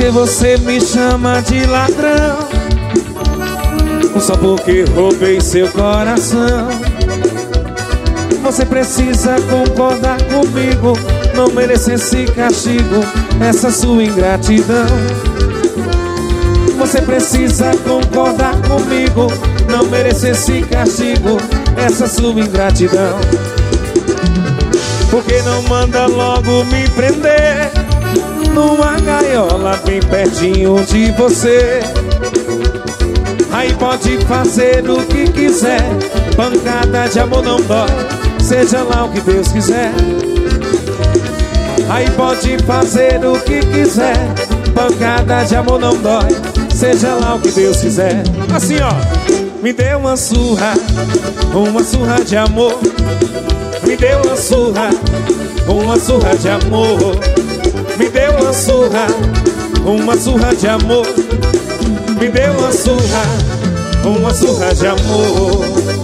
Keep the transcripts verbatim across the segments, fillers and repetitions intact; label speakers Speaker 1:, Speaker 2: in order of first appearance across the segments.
Speaker 1: Porque você me chama de ladrão, só porque roubei seu coração. Você precisa concordar comigo, não merece esse castigo, essa sua ingratidão. Você precisa concordar comigo, não merece esse castigo, essa sua ingratidão. Porque não manda logo me prender numa gaiola bem pertinho de você? Aí pode fazer o que quiser, pancada de amor não dói, seja lá o que Deus quiser. Aí pode fazer o que quiser, pancada de amor não dói, seja lá o que Deus quiser. Assim ó, me deu uma surra, uma surra de amor. Me deu uma surra, uma surra de amor. Me deu uma surra, uma surra de amor. Me deu uma surra, uma surra de amor.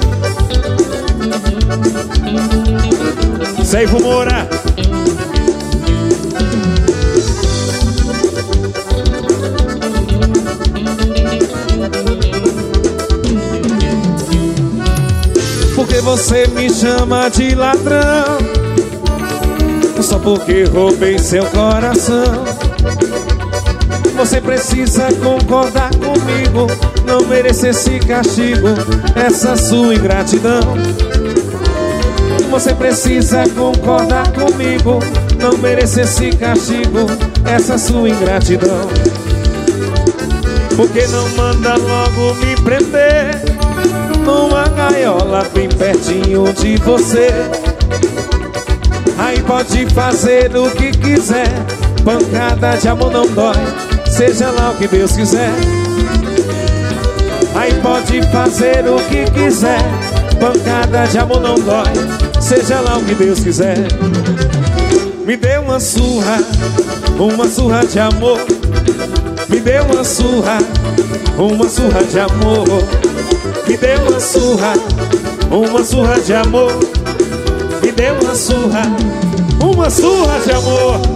Speaker 1: Seivo Moura. Porque você me chama de ladrão, só porque roubei seu coração. Você precisa concordar comigo, não merece esse castigo, essa sua ingratidão. Você precisa concordar comigo, não merece esse castigo, essa sua ingratidão. Porque não manda logo me prender numa gaiola bem pertinho de você? Aí pode fazer o que quiser, pancada de amor não dói, seja lá o que Deus quiser. Aí pode fazer o que quiser, pancada de amor não dói, seja lá o que Deus quiser. Me deu uma surra, uma surra de amor. Me deu uma surra, uma surra de amor. Me deu uma surra, uma surra de amor. Me deu uma surra, uma surra de amor.